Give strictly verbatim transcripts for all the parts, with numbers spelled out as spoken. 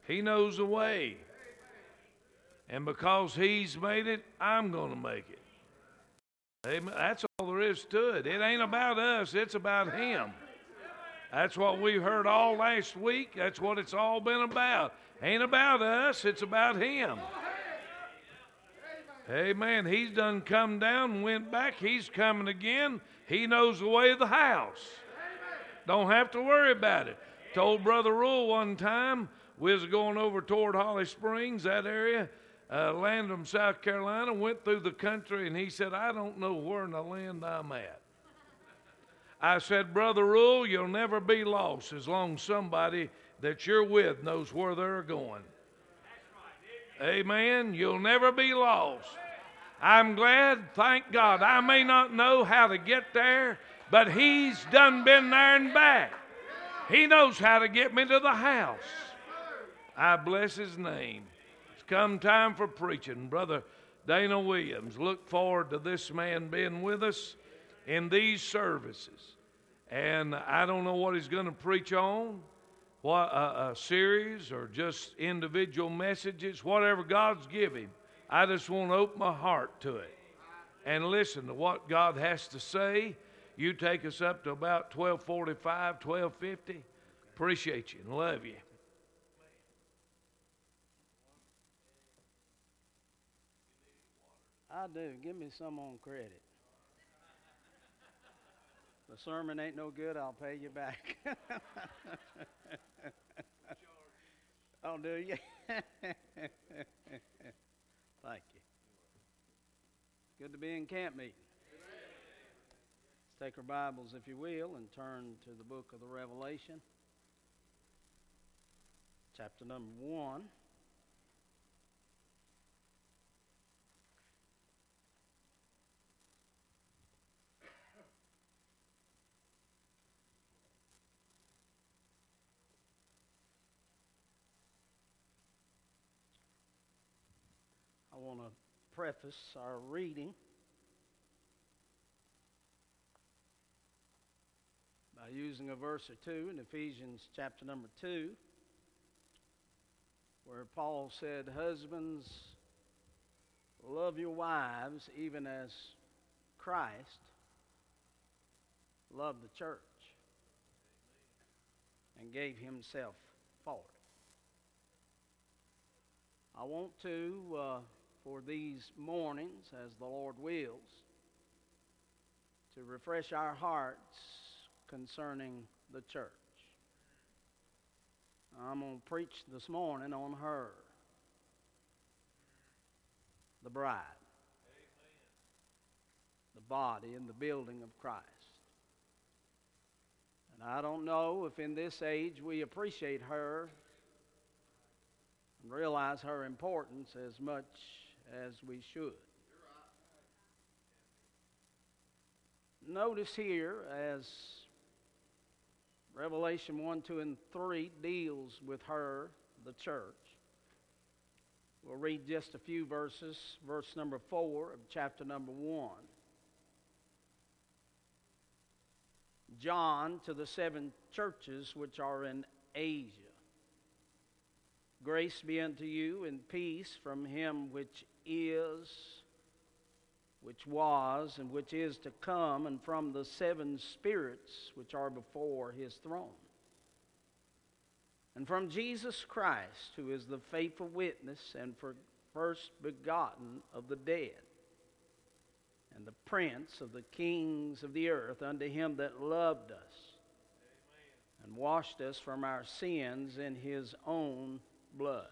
He knows the way. And because He's made it, I'm going to make it. Amen. That's all there is to it. It ain't about us. It's about Him. That's what we heard all last week. That's what it's all been about. Ain't about us. It's about Him. Amen. He's done come down and went back. He's coming again. He knows the way of the house. Don't have to worry about it. Told Brother Rule one time, we was going over toward Holly Springs, that area, uh, Landrum, South Carolina, went through the country, and he said, I don't know where in the land I'm at. I said, Brother Rule, you'll never be lost as long as somebody that you're with knows where they're going. Amen. You'll never be lost. I'm glad, thank God. I may not know how to get there, but He's done been there and back. He knows how to get me to the house. I bless His name. It's come time for preaching. Brother Dana Williams, look forward to this man being with us in these services. And I don't know what he's going to preach on, what a, a series or just individual messages, whatever God's given him. I just want to open my heart to it and listen to what God has to say. You take us up to about twelve forty-five, twelve fifty. Appreciate you and love you. I do. Give me some on credit. The sermon ain't no good, I'll pay you back. Oh, do you? Thank you. Good to be in camp meeting. Let's take our Bibles, if you will, and turn to the book of the Revelation, chapter number one. I want to preface our reading by using a verse or two in Ephesians chapter number two, where Paul said, husbands, love your wives even as Christ loved the church and gave Himself for it. I want to... Uh, for these mornings, as the Lord wills, to refresh our hearts concerning the church. I'm going to preach this morning on her, the bride, Amen. The body and the building of Christ. And I don't know if in this age we appreciate her and realize her importance as much as we should. Notice here, as Revelation one, two, and three deals with her, the church, we'll read just a few verses. Verse number four of chapter number one. John, to the seven churches which are in Asia. Grace be unto you and peace from Him which is, which was, and which is to come, and from the seven spirits which are before His throne. And from Jesus Christ, who is the faithful witness and for first begotten of the dead, and the prince of the kings of the earth, unto Him that loved us, Amen. And washed us from our sins in His own blood.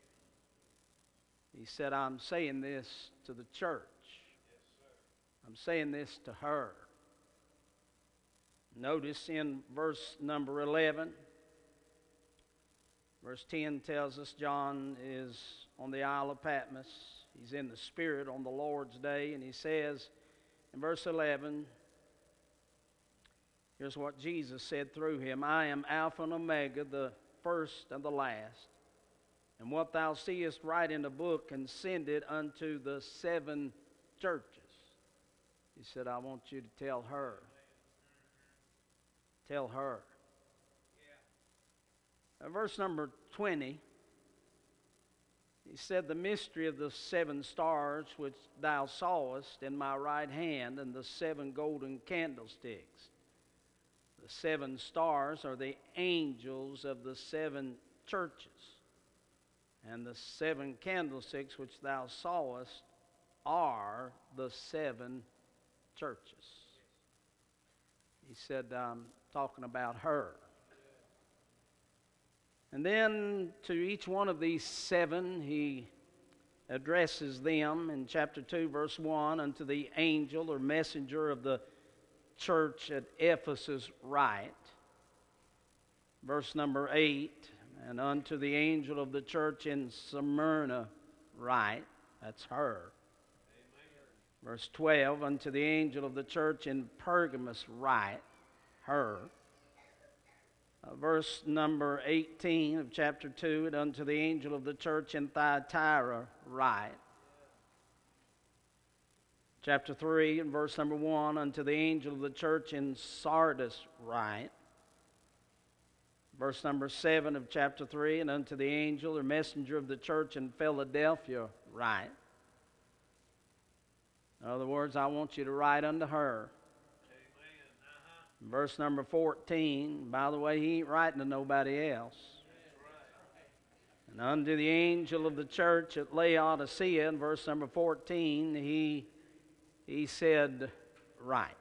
He said, I'm saying this to the church. Yes, sir. I'm saying this to her. Notice in verse number eleven, verse ten tells us John is on the Isle of Patmos. He's in the Spirit on the Lord's day, and he says in verse eleven, here's what Jesus said through him, I am Alpha and Omega, the first and the last. And what thou seest, write in a book and send it unto the seven churches. He said, I want you to tell her. Tell her. Yeah. Verse number twenty He said, the mystery of the seven stars which thou sawest in my right hand, and the seven golden candlesticks. The seven stars are the angels of the seven churches, and the seven candlesticks which thou sawest are the seven churches. He said, I'm talking about her. And then to each one of these seven, he addresses them in chapter two, verse one, unto the angel or messenger of the church at Ephesus write. Verse number eight, and unto the angel of the church in Smyrna write. That's her. Amen. Verse twelve, unto the angel of the church in Pergamos write. Her. Uh, verse number eighteen of chapter two, and unto the angel of the church in Thyatira write. Chapter three and verse number one, unto the angel of the church in Sardis write. Verse number seven of chapter three, and unto the angel or messenger of the church in Philadelphia write. In other words, I want you to write unto her. Verse number fourteen, by the way, he ain't writing to nobody else. And unto the angel of the church at Laodicea, in verse number fourteen, he, he said, write.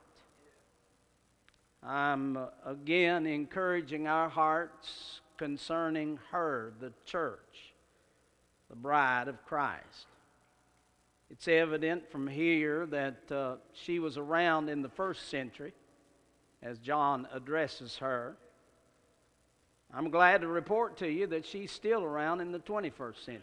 I'm uh, again encouraging our hearts concerning her, the church, the bride of Christ. It's evident from here that uh, she was around in the first century, as John addresses her. I'm glad to report to you that she's still around in the twenty-first century.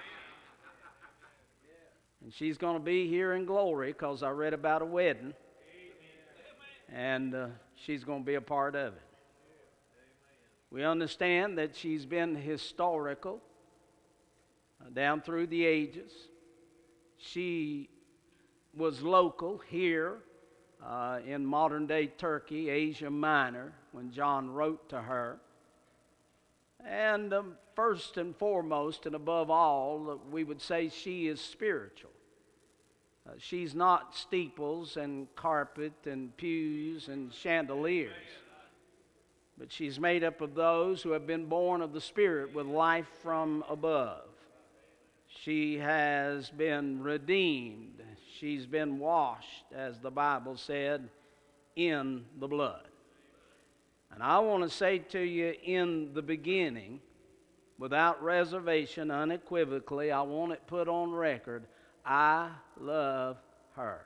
And she's going to be here in glory, because I read about a wedding. And uh, she's going to be a part of it. We understand that she's been historical uh, down through the ages. She was local here Uh, in modern-day Turkey, Asia Minor, when John wrote to her. And um, first and foremost and above all, we would say she is spiritual. Uh, she's not steeples and carpet and pews and chandeliers, but she's made up of those who have been born of the Spirit with life from above. She has been redeemed. She's been washed, as the Bible said, in the blood. And I want to say to you, in the beginning, without reservation, unequivocally, I want it put on record, I love her.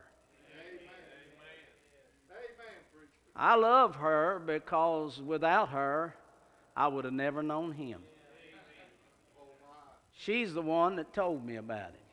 Amen. I love her because without her, I would have never known him. She's the one that told me about him.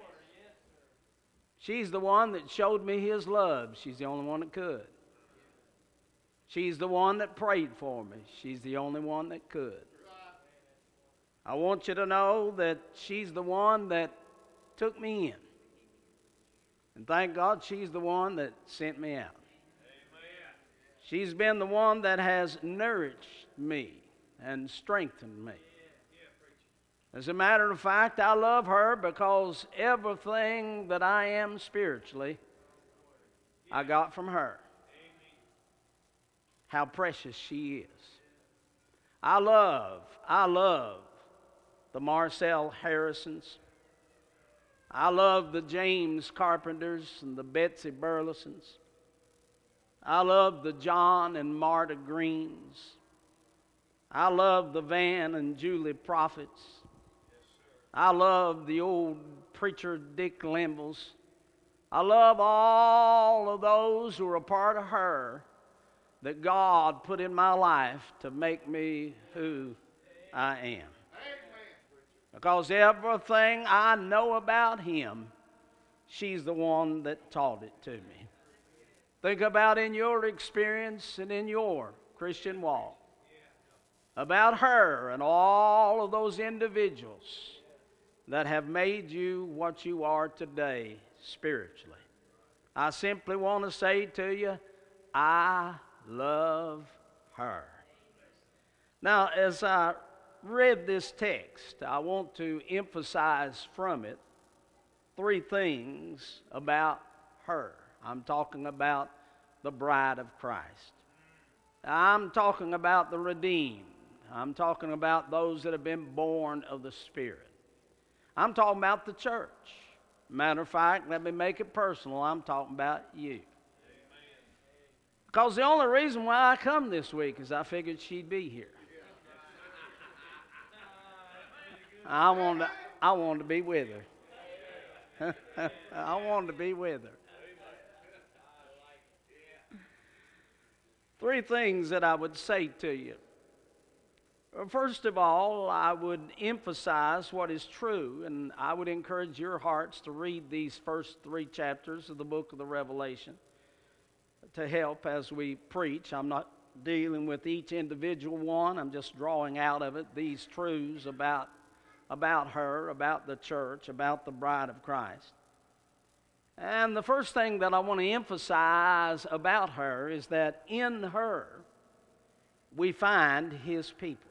She's the one that showed me his love. She's the only one that could. She's the one that prayed for me. She's the only one that could. I want you to know that she's the one that took me in. And thank God she's the one that sent me out. She's been the one that has nourished me and strengthened me. As a matter of fact, I love her because everything that I am spiritually, I got from her. How precious she is. I love, I love the Marcel Harrisons. I love the James Carpenters and the Betsy Burlesons. I love the John and Marta Greens. I love the Van and Julie Prophets. I love the old preacher Dick Limbles. I love all of those who are a part of her that God put in my life to make me who I am. Because everything I know about him, she's the one that taught it to me. Think about in your experience and in your Christian walk. About her and all of those individuals that have made you what you are today spiritually. I simply want to say to you, I love her. Now, as I read this text, I want to emphasize from it three things about her. I'm talking about the bride of Christ. I'm talking about the redeemed. I'm talking about those that have been born of the Spirit. I'm talking about the church. Matter of fact, let me make it personal. I'm talking about you. Amen. Because the only reason why I come this week is I figured she'd be here. I wanted to, I wanted to be with her. I wanted to be with her. Three things that I would say to you. First of all, I would emphasize what is true, and I would encourage your hearts to read these first three chapters of the book of the Revelation to help as we preach. I'm not dealing with each individual one. I'm just drawing out of it these truths about, about her, about the church, about the bride of Christ. And the first thing that I want to emphasize about her is that in her we find His people.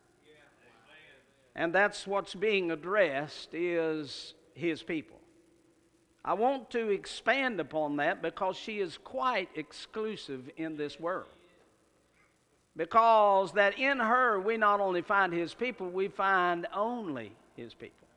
And that's what's being addressed is His people. I want to expand upon that because she is quite exclusive in this world. Because that in her we not only find His people, we find only His people.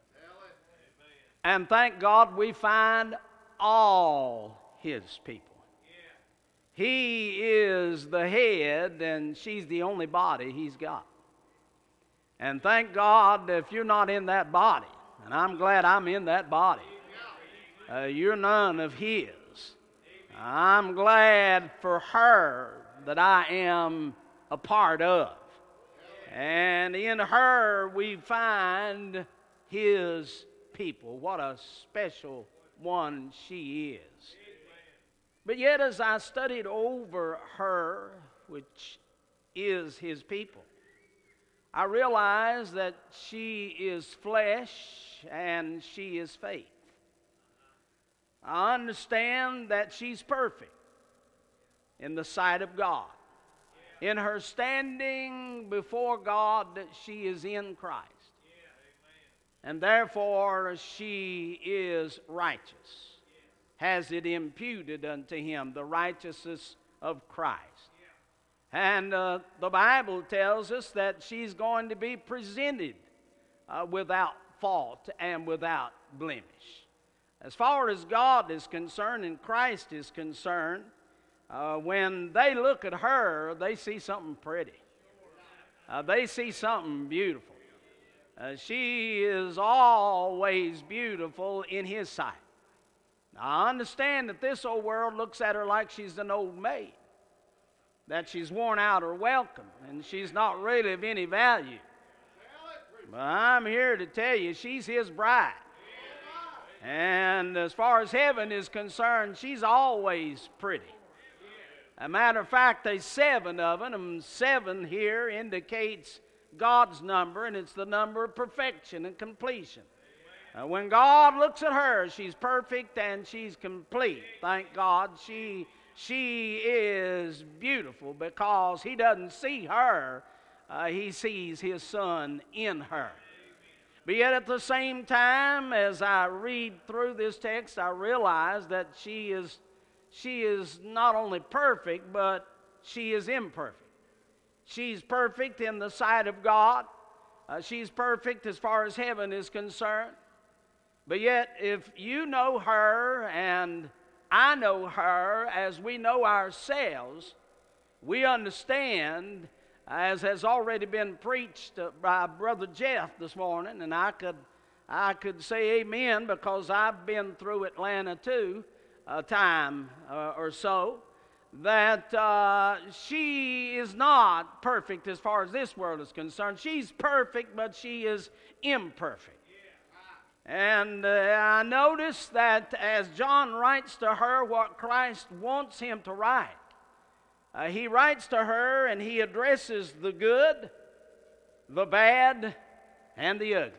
And thank God we find all His people. He is the head and she's the only body He's got. And thank God if you're not in that body, and I'm glad I'm in that body, uh, you're none of His. I'm glad for her that I am a part of. And in her we find His people. What a special one she is. But yet as I studied over her, which is His people, I realize that she is flesh and she is faith. I understand that she's perfect in the sight of God. In her standing before God, that she is in Christ. And therefore she is righteous. Has it imputed unto Him, the righteousness of Christ. And uh, the Bible tells us that she's going to be presented uh, without fault and without blemish. As far as God is concerned and Christ is concerned, uh, when they look at her, they see something pretty. Uh, they see something beautiful. Uh, she is always beautiful in His sight. Now, I understand that this old world looks at her like she's an old maid, that she's worn out her welcome, and she's not really of any value. But I'm here to tell you, she's His bride. And as far as heaven is concerned, she's always pretty. As a matter of fact, there's seven of them, and seven here indicates God's number, and it's the number of perfection and completion. Uh, when God looks at her, she's perfect and she's complete. Thank God she She is beautiful because He doesn't see her, uh, He sees His Son in her. But yet at the same time, as I read through this text, I realize that she is, she is not only perfect, but she is imperfect. She's perfect in the sight of God. Uh, she's perfect as far as heaven is concerned. But yet, if you know her and I know her as we know ourselves, we understand, as has already been preached by Brother Jeff this morning, and I could, I could say amen because I've been through Atlanta too, a time uh, or so, that uh, she is not perfect as far as this world is concerned. She's perfect, but she is imperfect. And uh, I notice that as John writes to her what Christ wants him to write, uh, he writes to her and he addresses the good, the bad, and the ugly.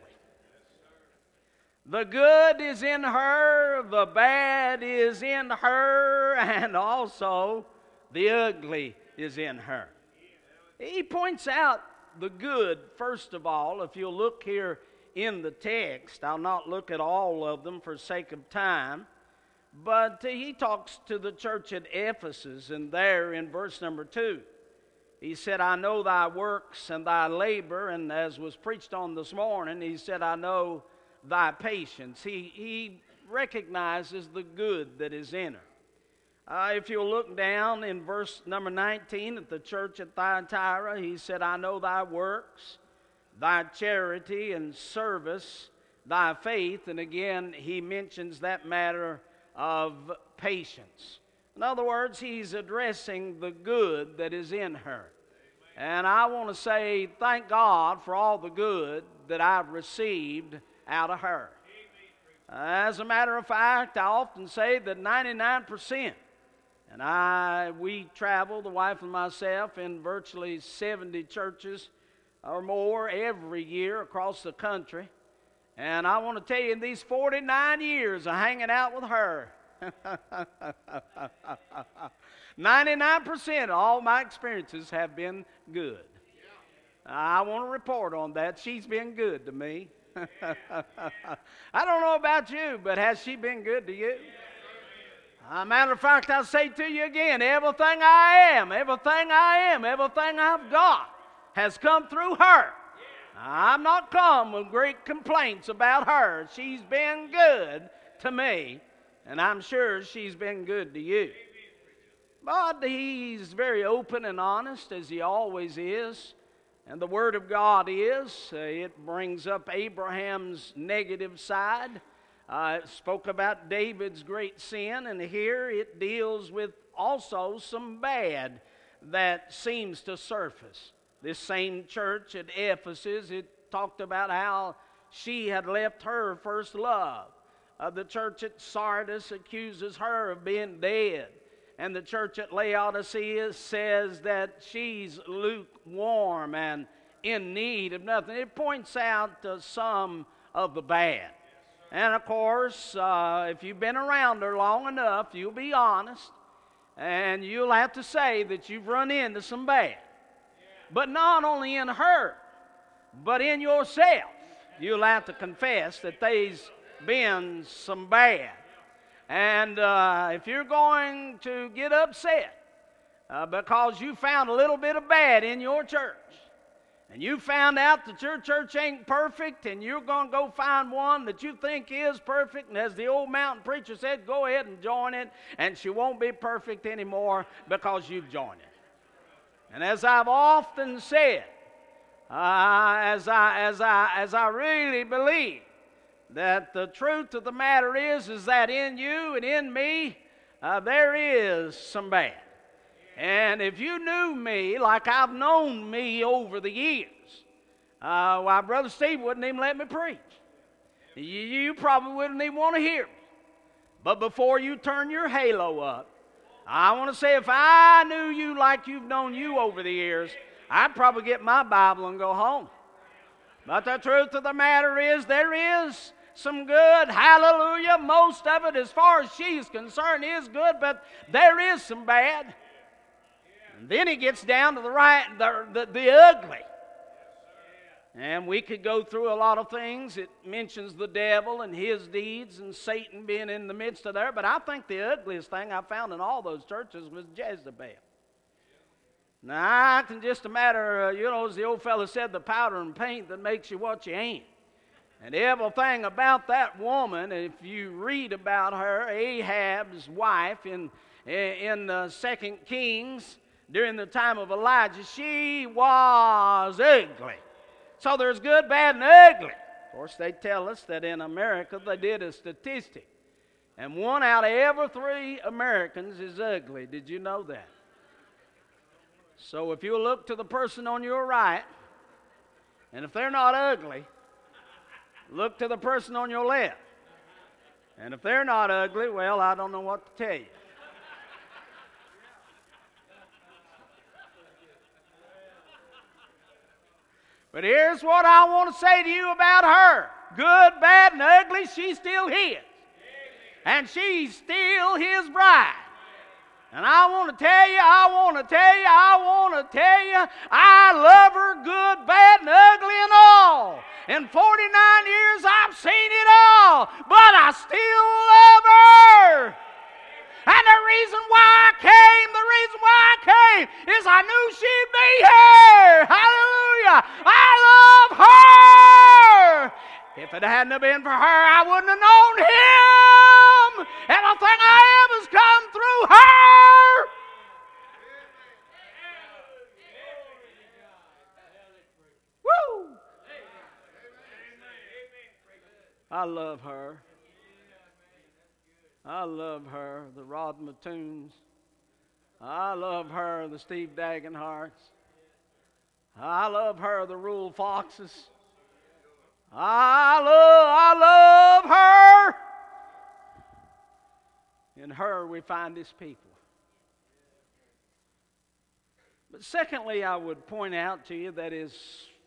The good is in her, the bad is in her, and also the ugly is in her. He points out the good, first of all. If you'll look here in the text, I'll not look at all of them for sake of time, but he talks to the church at Ephesus, and there in verse number two, he said, I know thy works and thy labor, and as was preached on this morning, he said, I know thy patience. He, he recognizes the good that is in her. Uh, if you'll look down in verse number nineteen at the church at Thyatira, he said, I know thy works, thy charity and service, thy faith. And again, he mentions that matter of patience. In other words, he's addressing the good that is in her. And I want to say thank God for all the good that I've received out of her. As a matter of fact, I often say that ninety-nine percent, and I we travel, the wife and myself, in virtually seventy churches or more every year across the country. And I want to tell you, in these forty-nine years of hanging out with her, ninety-nine percent of all my experiences have been good. I want to report on that. She's been good to me. I don't know about you, but has she been good to you? As a matter of fact, I'll say to you again, everything I am, everything I am, everything I've got has come through her. I'm not come with great complaints about her. She's been good to me, and I'm sure she's been good to you. But he's very open and honest, as he always is. And the Word of God is, uh, it brings up Abraham's negative side. Uh, it spoke about David's great sin, and here it deals with also some bad that seems to surface. This same church at Ephesus, it talked about how she had left her first love. Uh, the church at Sardis accuses her of being dead. And the church at Laodicea says that she's lukewarm and in need of nothing. It points out uh, some of the bad. And of course, uh, if you've been around her long enough, you'll be honest. And you'll have to say that you've run into some bad. But not only in her, but in yourself. You'll have to confess that there's been some bad. And uh, if you're going to get upset uh, because you found a little bit of bad in your church, and you found out that your church ain't perfect, and you're going to go find one that you think is perfect, and as the old mountain preacher said, go ahead and join it, and she won't be perfect anymore because you've joined it. And as I've often said, uh, as I as I as I really believe, that the truth of the matter is, is that in you and in me, uh, there is some bad. And if you knew me like I've known me over the years, uh, why, Brother Steve wouldn't even let me preach. You, you probably wouldn't even want to hear me. But before you turn your halo up, I want to say if I knew you like you've known you over the years, I'd probably get my Bible and go home. But the truth of the matter is, there is some good. Hallelujah. Most of it, as far as she's concerned, is good, but there is some bad. And then he gets down to the right, the, the, the ugly. And we could go through a lot of things. It mentions the devil and his deeds and Satan being in the midst of there. But I think the ugliest thing I found in all those churches was Jezebel. Now, I can just a matter, uh, you know, as the old fellow said, the powder and paint that makes you what you ain't. And everything about that woman, if you read about her, Ahab's wife in, in uh, Second Kings, during the time of Elijah, she was ugly. So there's good, bad, and ugly. Of course, they tell us that in America they did a statistic. And one out of every three Americans is ugly. Did you know that? So if you look to the person on your right, and if they're not ugly, look to the person on your left. And if they're not ugly, well, I don't know what to tell you. But here's what I want to say to you about her. Good, bad, and ugly, she's still his. And she's still his bride. And I want to tell you, I want to tell you, I want to tell you, I love her good, bad, and ugly and all. In forty-nine years, I've seen it all, but I still love her. And the reason why I came, the reason why I came is I knew she'd be here. Hallelujah. I love her. If it hadn't have been for her, I wouldn't have known him. Everything I am has come through her. Woo! I love her. I love her, the Rod Mattoons. I love her, the Steve Dagenharts. I love her, the Rule Foxes. I love, I love her. In her we find His people. But secondly, I would point out to you that is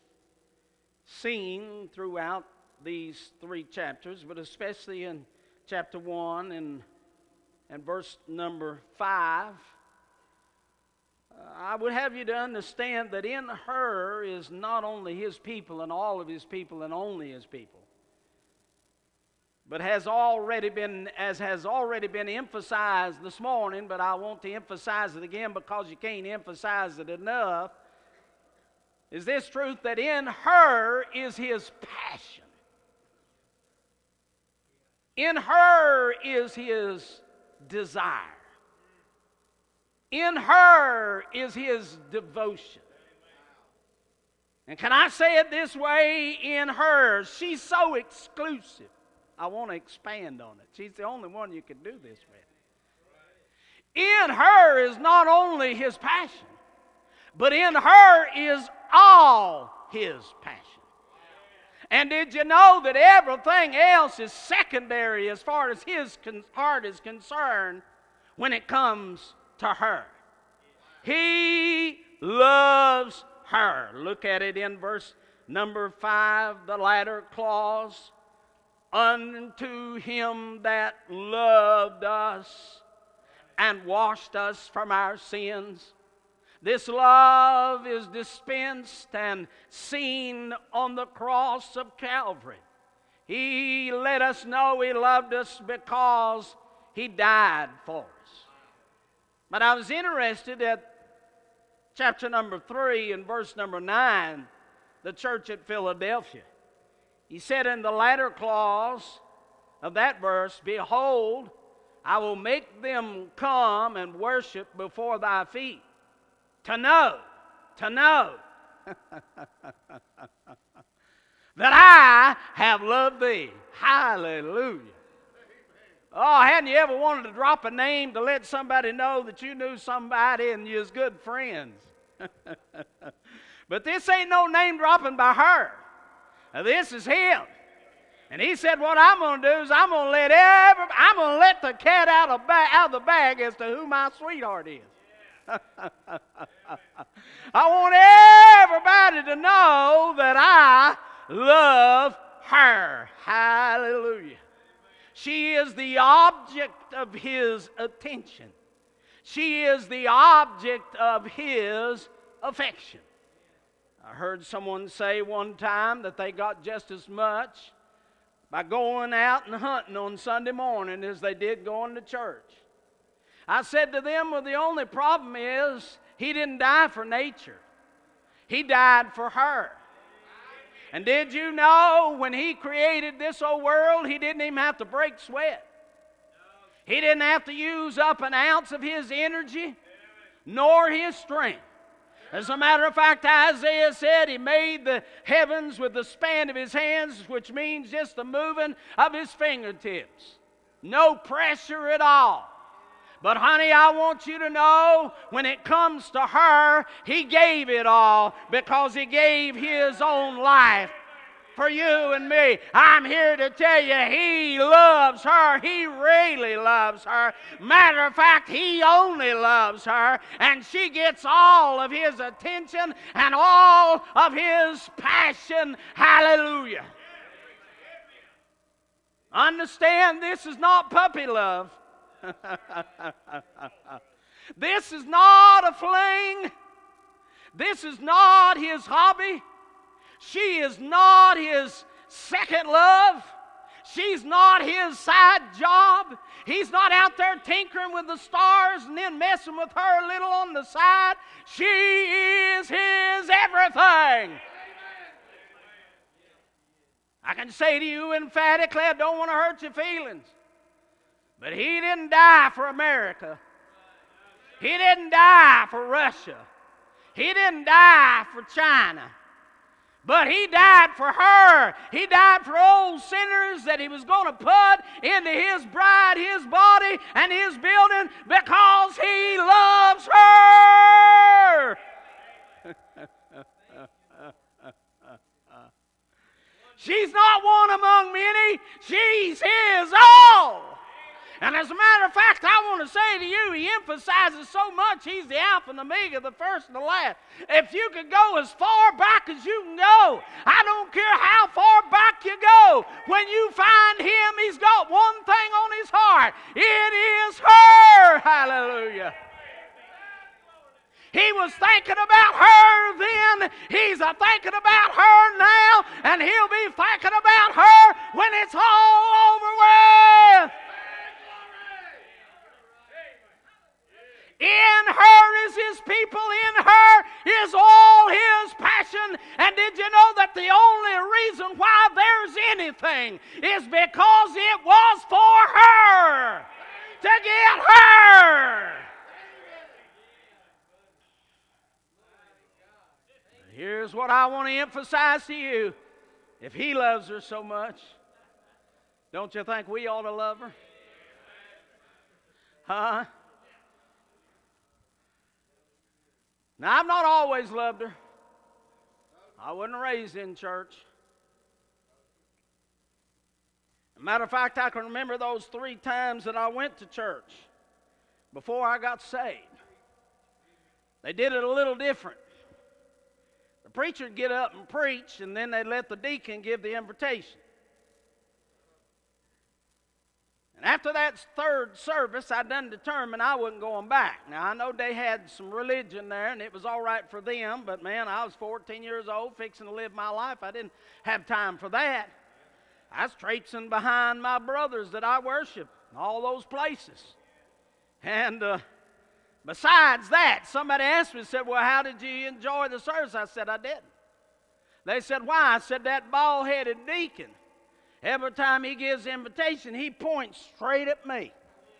seen throughout these three chapters, but especially in chapter one and, and verse number five, uh, I would have you to understand that in her is not only His people and all of His people and only His people, but has already been, as has already been emphasized this morning, but I want to emphasize it again because you can't emphasize it enough, is this truth that in her is His passion. In her is His desire. In her is His devotion. And can I say it this way? In her, she's so exclusive. I want to expand on it. She's the only one you can do this with. In her is not only His passion, but in her is all His passion. And did you know that everything else is secondary as far as His heart is concerned when it comes to her? He loves her. Look at it in verse number five, the latter clause. Unto Him that loved us and washed us from our sins. This love is dispensed and seen on the cross of Calvary. He let us know He loved us because He died for us. But I was interested at chapter number three and verse number nine, the church at Philadelphia. He said in the latter clause of that verse, Behold, I will make them come and worship before thy feet. To know, to know that I have loved thee. Hallelujah. Oh, hadn't you ever wanted to drop a name to let somebody know that you knew somebody and you was good friends? But this ain't no name dropping by her. Now, this is Him. And He said, what I'm going to do is I'm going to let every, I'm going to let the cat out of, ba- out of the bag as to who my sweetheart is. I want everybody to know that I love her. Hallelujah. She is the object of His attention. She is the object of His affection. I heard someone say one time that they got just as much by going out and hunting on Sunday morning as they did going to church. I said to them, well, the only problem is He didn't die for nature. He died for her. And did you know when He created this old world, He didn't even have to break sweat. He didn't have to use up an ounce of His energy, nor His strength. As a matter of fact, Isaiah said He made the heavens with the span of His hands, which means just the moving of His fingertips. No pressure at all. But honey, I want you to know, when it comes to her, He gave it all because He gave His own life for you and me. I'm here to tell you, He loves her. He really loves her. Matter of fact, He only loves her, and she gets all of His attention and all of His passion. Hallelujah. Understand, this is not puppy love. This is not a fling. This is not his hobby. She is not his second love. She's not his side job. He's not out there tinkering with the stars and then messing with her a little on the side. She is his everything. I can say to you emphatically, I don't want to hurt your feelings, but he didn't die for America. He didn't die for Russia. He didn't die for China. But he died for her. He died for old sinners that he was going to put into his bride, his body, and his building because he loves her. She's not one among many. She's his all. And as a matter of fact, I want to say to you, he emphasizes so much, he's the Alpha and Omega, the first and the last. If you could go as far back as you can go, I don't care how far back you go, when you find him, he's got one thing on his heart. It is her. Hallelujah. He was thinking about her then. He's a thinking about her now. And he'll be thinking about her when it's all over with. In her is his people. In her is all his passion. And did you know that the only reason why there's anything is because it was for her. To get her. Here's what I want to emphasize to you. If he loves her so much, don't you think we ought to love her? Huh? Now, I've not always loved her. I wasn't raised in church. As a matter of fact, I can remember those three times that I went to church before I got saved. They did it a little different. The preacher would get up and preach, and then they'd let the deacon give the invitation. And after that third service, I done determined I wasn't going back. Now, I know they had some religion there, and it was all right for them, but man, I was fourteen years old, fixing to live my life. I didn't have time for that. I was traipsing behind my brothers that I worship in all those places. And uh, besides that, somebody asked me, said, well, how did you enjoy the service? I said, I didn't. They said, why? I said, that bald-headed deacon, every time he gives the invitation, he points straight at me.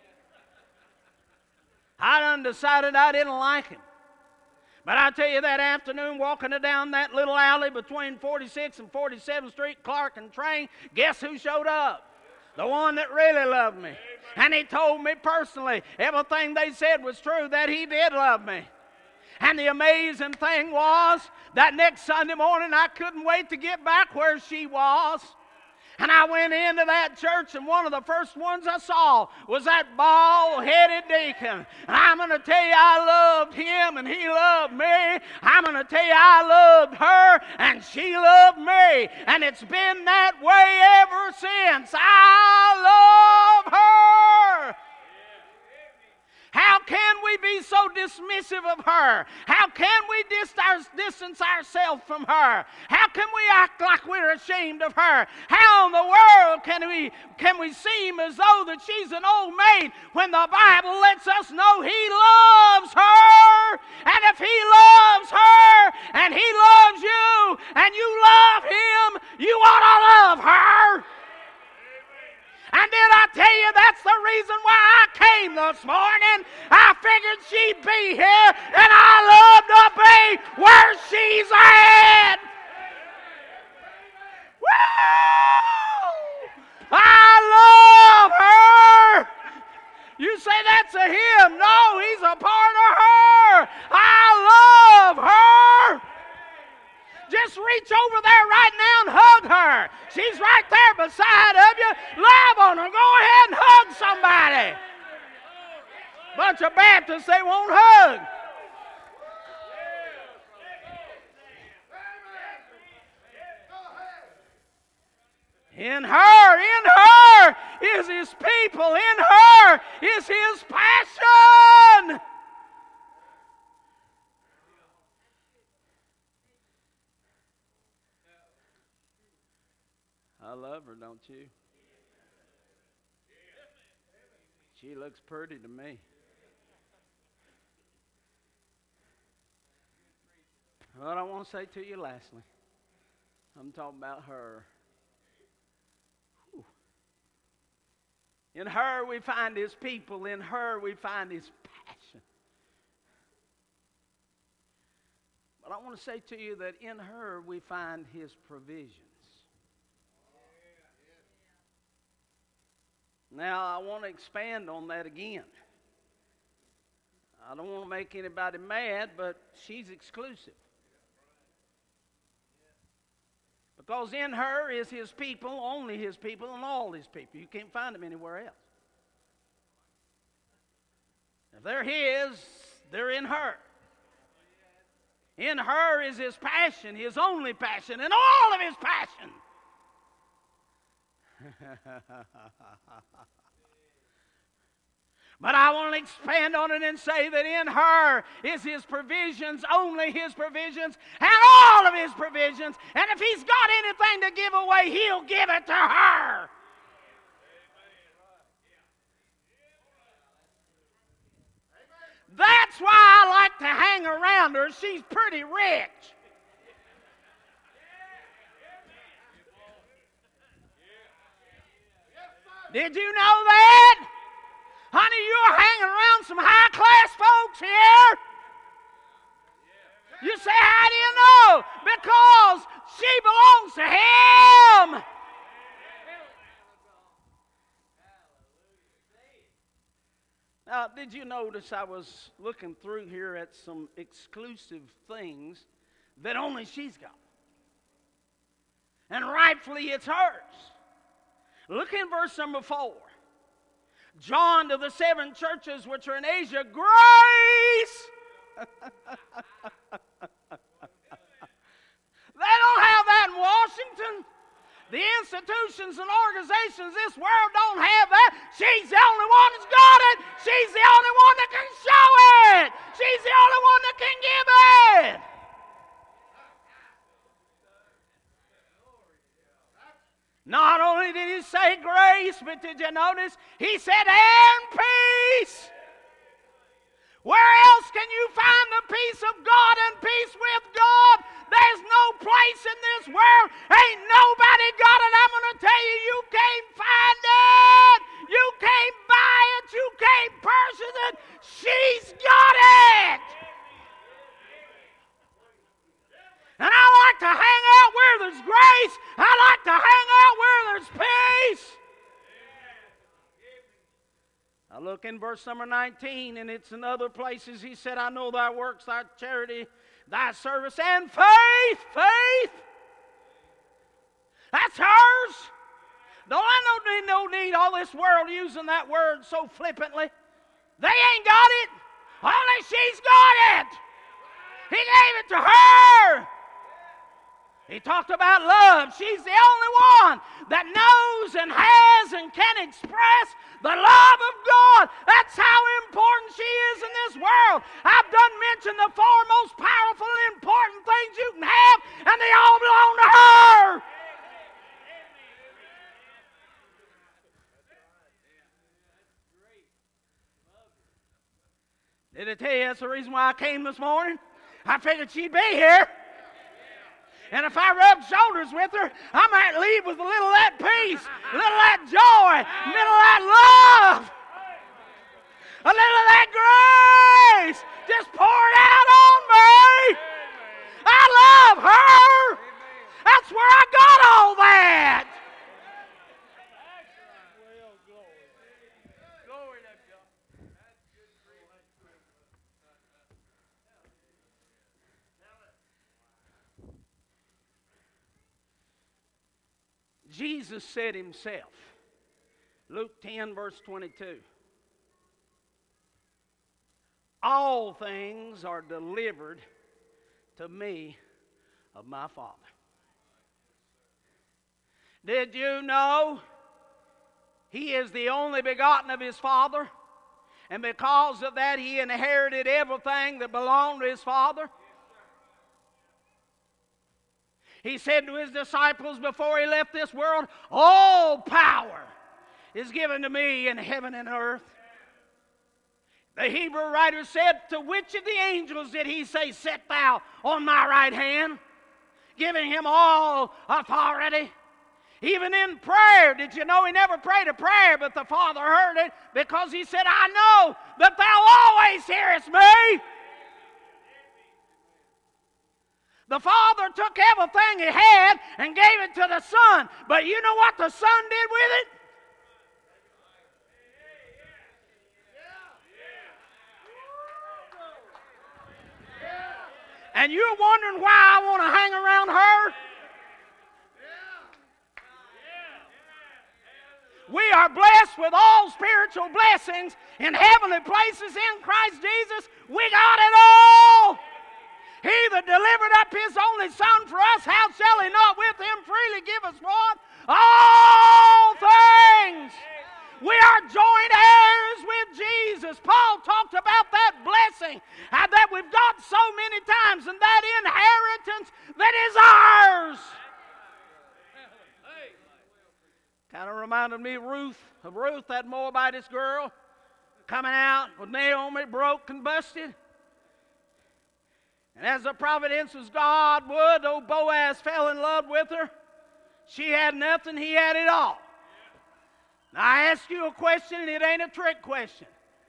I done decided I didn't like him. But I tell you, that afternoon, walking down that little alley between forty-sixth and forty-seventh Street, Clark and Train, guess who showed up? The one that really loved me. And he told me personally, everything they said was true, that he did love me. And the amazing thing was, that next Sunday morning, I couldn't wait to get back where she was. And I went into that church, and one of the first ones I saw was that bald-headed deacon. And I'm going to tell you, I loved him, and he loved me. I'm going to tell you, I loved her, and she loved me. And it's been that way ever since. I love her. How can we be so dismissive of her? How can we distance ourselves from her? How can we act like we're ashamed of her? How in the world can we, can we seem as though that she's an old maid when the Bible lets us know he loves her? And if he loves her and he loves you and you love him, you ought to love her. And did I tell you that's the reason why I came this morning? I figured she'd be here, and I love to be where she's at. Woo! I love her. You say that's a him. No, he's a part of her. I love her. Just reach over there right now and hug her. She's right there beside of you. Love on her. Go ahead and hug somebody. Bunch of Baptists, they won't hug. In her, in her is his people. In her is his passion. I love her, don't you? She looks pretty to me. What I want to say to you lastly, I'm talking about her. Whew. In her we find His people. In her we find His passion. But I want to say to you that in her we find His provisions. Now, I want to expand on that again. I don't want to make anybody mad, but she's exclusive. Because in her is His people, only His people, and all His people. You can't find them anywhere else. If they're His, they're in her. In her is His passion, His only passion, and all of His passion. But I want to expand on it and say that in her is His provisions, only His provisions, and all of His provisions. And if He's got anything to give away, He'll give it to her. That's why I like to hang around her. She's pretty rich. Did you know that? Honey, you're hanging around some high-class folks here. You say, how do you know? Because she belongs to Him. Now, did you notice I was looking through here at some exclusive things that only she's got? And rightfully it's hers. Look in verse number four. John to the seven churches which are in Asia, grace. They don't have that in Washington. The institutions and organizations of this world don't have that. She's the only one that's got it. She's the only one that can show it. She's the only one that can give it. Not only did He say grace, but did you notice? He said, and peace. Where else can you find the peace of God and peace with God? There's no place in this world. Ain't nobody got it. I'm going to tell you, you can't find it. You can't buy it. You can't purchase it. She's got it. And I like to hang out where there's grace. I like to hang out where there's peace. I look in verse number nineteen, and it's in other places. He said, I know thy works, thy charity, thy service, and faith. Faith. That's hers. Don't I know need, no need all this world using that word so flippantly? They ain't got it. Only she's got it. He gave it to her. He talked about love. She's the only one that knows and has and can express the love of God. That's how important she is in this world. I've done mention the four most powerful and important things you can have, and they all belong to her. Did I tell you that's the reason why I came this morning? I figured she'd be here. And if I rubbed shoulders with her, I might leave with a little of that peace, a little of that joy, a little of that love, a little of that grace. Just pour it out on me. I love her. That's where I got all that. Jesus said Himself, Luke ten, verse twenty-two, all things are delivered to me of my Father. Did you know He is the only begotten of His Father? And because of that, He inherited everything that belonged to His Father. He said to his disciples before he left this world, all power is given to me in heaven and earth. The Hebrew writer said, to which of the angels did he say, sit thou on my right hand? Giving him all authority. Even in prayer, did you know he never prayed a prayer, but the Father heard it because he said, I know that thou always hearest me. The Father took everything he had and gave it to the Son. But you know what the Son did with it? And you're wondering why I want to hang around her? We are blessed with all spiritual blessings in heavenly places in Christ Jesus. We got it all. He that delivered up his only Son for us, how shall he not with him freely give us what? All things. We are joint heirs with Jesus. Paul talked about that blessing uh, that we've got so many times, and that inheritance that is ours. Kind of reminded me of Ruth, of Ruth, that Moabitess girl, coming out with Naomi broke and busted. And as the providence God would, old Boaz fell in love with her. She had nothing, he had it all. Now I ask you a question, and it ain't a trick question.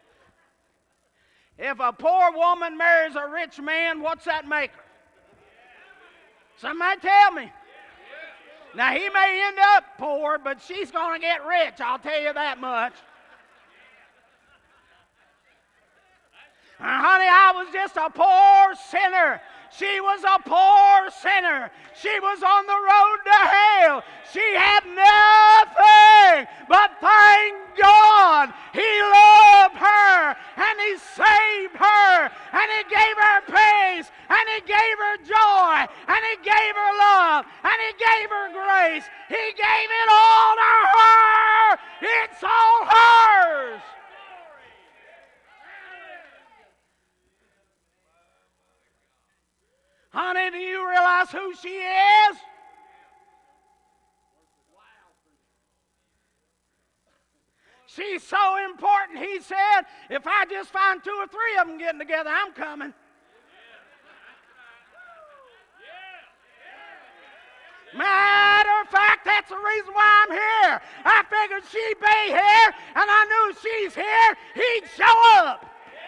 If a poor woman marries a rich man, what's that make her? Somebody tell me. Now he may end up poor, but she's going to get rich, I'll tell you that much. And honey, I was just a poor sinner. She was a poor sinner. She was on the road to hell. She had nothing, but thank God he loved her, and he saved her, and he gave her peace, and he gave her joy, and he gave her love, and he gave her grace. He gave it all to her. It's all hers. Honey, do you realize who she is? She's so important, he said, if I just find two or three of them getting together, I'm coming. Matter of fact, that's the reason why I'm here. I figured she'd be here, and I knew she's here, he'd show up.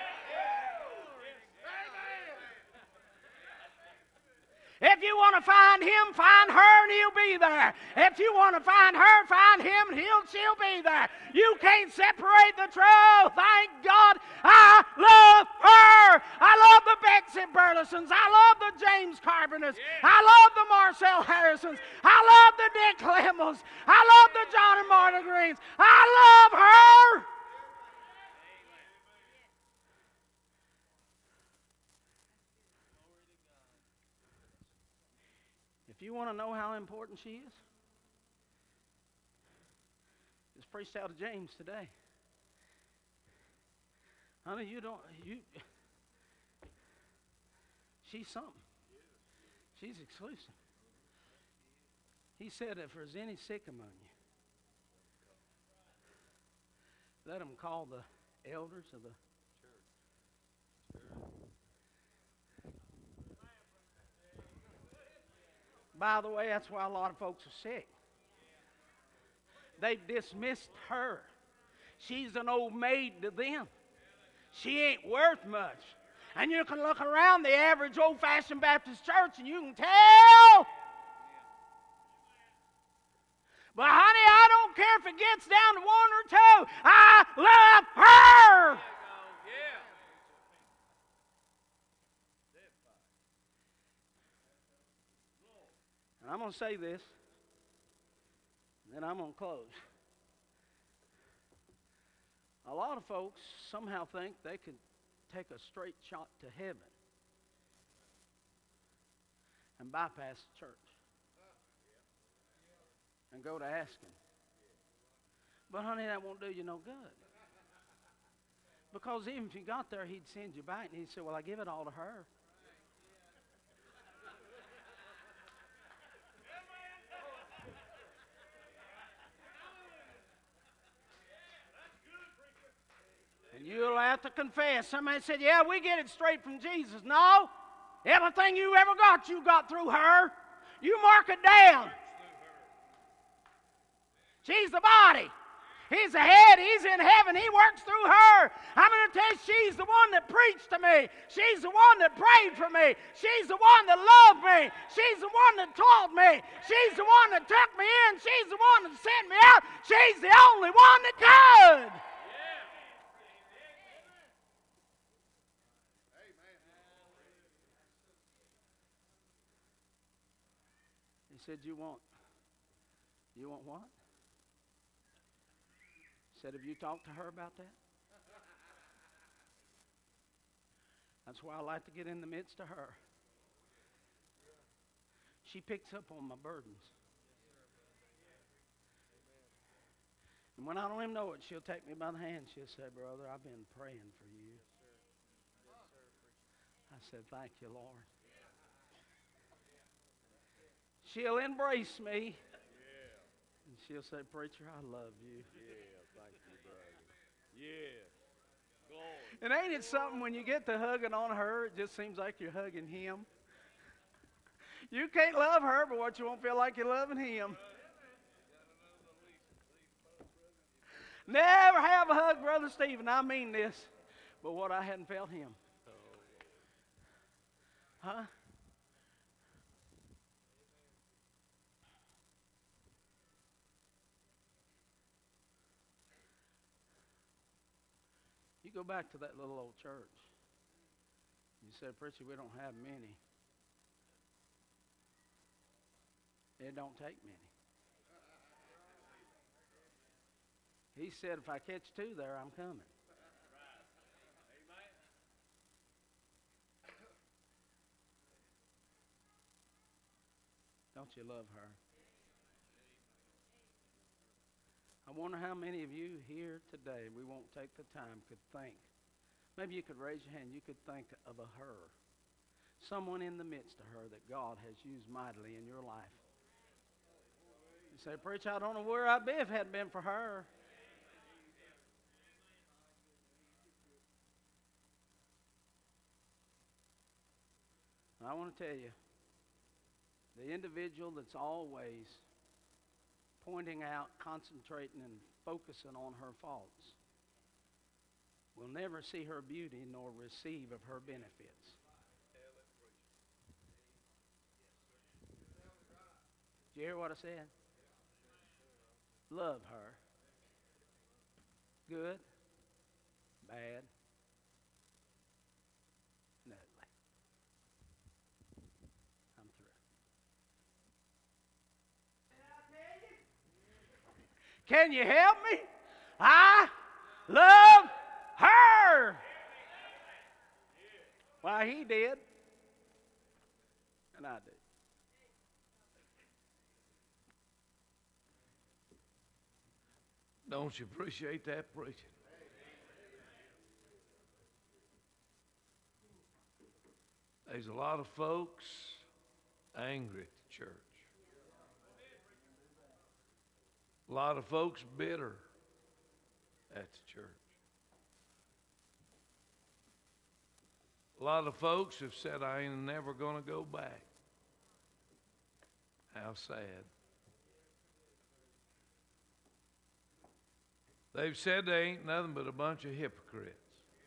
If you want to find him, find her, and he'll be there. If you want to find her, find him, and he'll, she'll be there. You can't separate the truth. Thank God I love her. I love the Betsy Burlesons. I love the James Carpenters. I love the Marcel Harrisons. I love the Dick Lemmels. I love the John and Martha Greens. I love her. If you want to know how important she is, it's preached out of James today. Honey, you don't, you, she's something. She's exclusive. He said, if there's any sick among you, let them call the elders of the church. By the way, that's why a lot of folks are sick. They've dismissed her. She's an old maid to them. She ain't worth much. And you can look around the average old-fashioned Baptist church and you can tell. But honey, I don't care if it gets down to one or two. I love her. And I'm going to say this, and then I'm going to close. A lot of folks somehow think they can take a straight shot to heaven and bypass the church and go to asking. But honey, that won't do you no good. Because even if you got there, he'd send you back and he'd say, well, I give it all to her. You'll have to confess. Somebody said, yeah, we get it straight from Jesus. No. Everything you ever got, you got through her. You mark it down. She's the body. He's the head. He's in heaven. He works through her. I'm going to tell you, she's the one that preached to me. She's the one that prayed for me. She's the one that loved me. She's the one that taught me. She's the one that took me in. She's the one that sent me out. She's the only one that could. He said, you want, you want what? He said, have you talked to her about that? That's why I like to get in the midst of her. She picks up on my burdens. And when I don't even know it, she'll take me by the hand. She'll say, brother, I've been praying for you. I said, thank you, Lord. She'll embrace me. And she'll say, preacher, I love you. Yeah, thank you, brother. Yeah. Glory. And ain't it something when you get to hugging on her, it just seems like you're hugging him? You can't love her, but what you won't feel like you're loving him. Never have a hug, Brother Stephen. I mean this. But what I hadn't felt him. Huh? You go back to that little old church. You say, preacher, we don't have many. It don't take many. He said, if I catch two there, I'm coming. Don't you love her? I wonder how many of you here today, we won't take the time, could think. Maybe you could raise your hand. You could think of a her. Someone in the midst of her that God has used mightily in your life. You say, preacher, I don't know where I'd be if it hadn't been for her. I want to tell you, the individual that's always pointing out, concentrating, and focusing on her faults will never see her beauty nor receive of her benefits. Did you hear what I said? Love her. Good, bad, and ugly. I'm through. Can you help me? I love her. Why, he did. And I did. Don't you appreciate that preaching? There's a lot of folks angry at the church. A lot of folks bitter at the church. A lot of folks have said, I ain't never going to go back. How sad. They've said they ain't nothing but a bunch of hypocrites.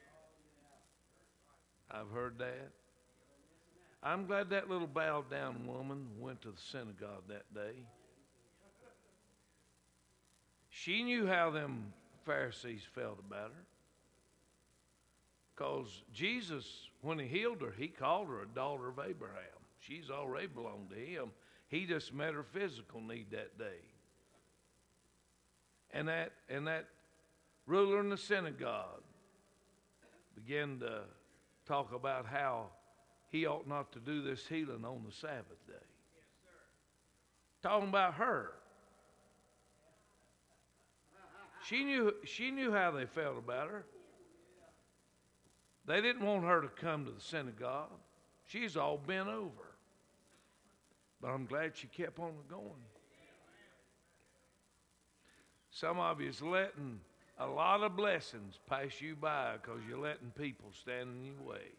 I've heard that. I'm glad that little bowed down woman went to the synagogue that day. She knew how them Pharisees felt about her. Because Jesus, when he healed her, he called her a daughter of Abraham. She's already belonged to him. He just met her physical need that day. And that, and that ruler in the synagogue began to talk about how he ought not to do this healing on the Sabbath day. Yes, sir. Talking about her. She knew, she knew how they felt about her. They didn't want her to come to the synagogue. She's all bent over. But I'm glad she kept on going. Some of you is letting a lot of blessings pass you by because you're letting people stand in your way.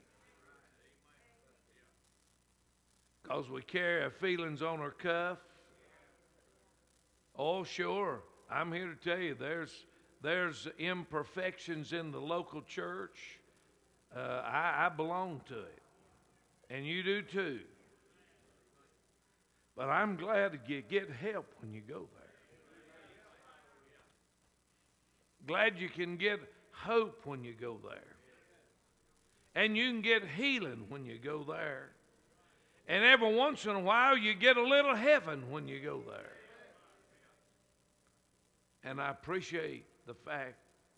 Because we carry our feelings on our cuff. Oh, sure. I'm here to tell you there's, there's imperfections in the local church. Uh, I, I belong to it. And you do too. But I'm glad to get, get help when you go there. Glad you can get hope when you go there. And you can get healing when you go there. And every once in a while you get a little heaven when you go there. And I appreciate the fact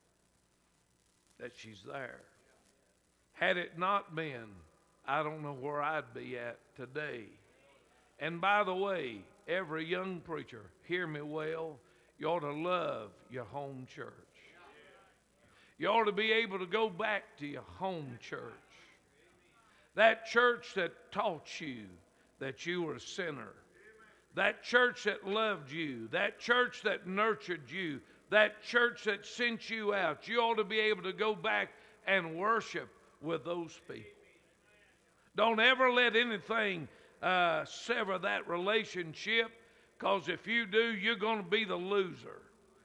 that she's there. Had it not been, I don't know where I'd be at today. And by the way, every young preacher, hear me well, you ought to love your home church. You ought to be able to go back to your home church. That church that taught you that you were a sinner. That church that loved you. That church that nurtured you. That church that sent you out. You ought to be able to go back and worship with those people. Don't ever let anything uh, sever that relationship, because if you do, you're going to be the loser.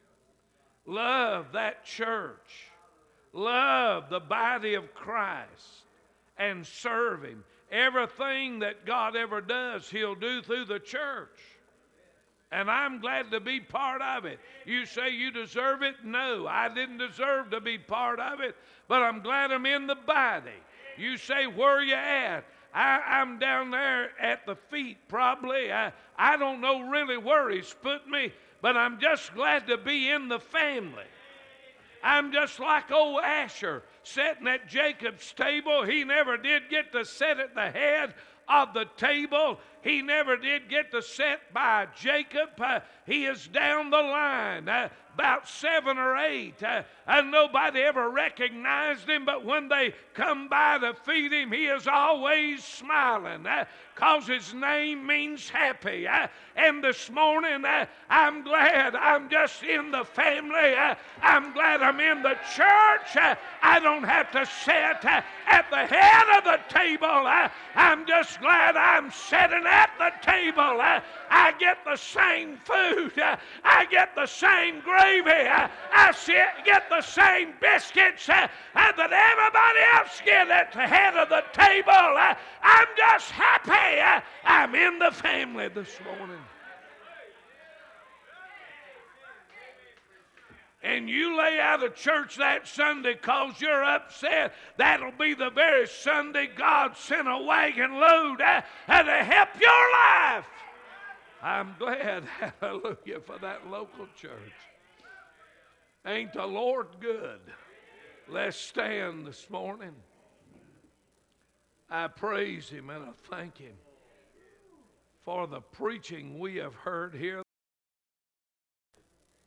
Love that church. Love the body of Christ and serve Him. Everything that God ever does, He'll do through the church. And I'm glad to be part of it. You say you deserve it? No, I didn't deserve to be part of it, but I'm glad I'm in the body. You say, where are you at? I, I'm down there at the feet probably. I, I don't know really where He's put me, but I'm just glad to be in the family. I'm just like old Asher sitting at Jacob's table. He never did get to sit at the head of the table. He never did get to sit by Jacob. Uh, he is down the line, uh, about seven or eight. Uh, and nobody ever recognized him, but when they come by to feed him, he is always smiling, because uh, his name means happy. Uh, and this morning, uh, I'm glad I'm just in the family. Uh, I'm glad I'm in the church. Uh, I don't have to sit uh, at the head of the table. Uh, I'm just glad I'm sitting at the table. Uh, I get the same food. Uh, I get the same gravy. Uh, I sit, get the same biscuits uh, uh, that everybody else get at the head of the table. Uh, I'm just happy. Uh, I'm in the family this morning. And you lay out of church that Sunday because you're upset, that'll be the very Sunday God sent a wagon load uh, uh, to help your life. I'm glad, hallelujah, for that local church. Ain't the Lord good? Let's stand this morning. I praise Him and I thank Him for the preaching we have heard here.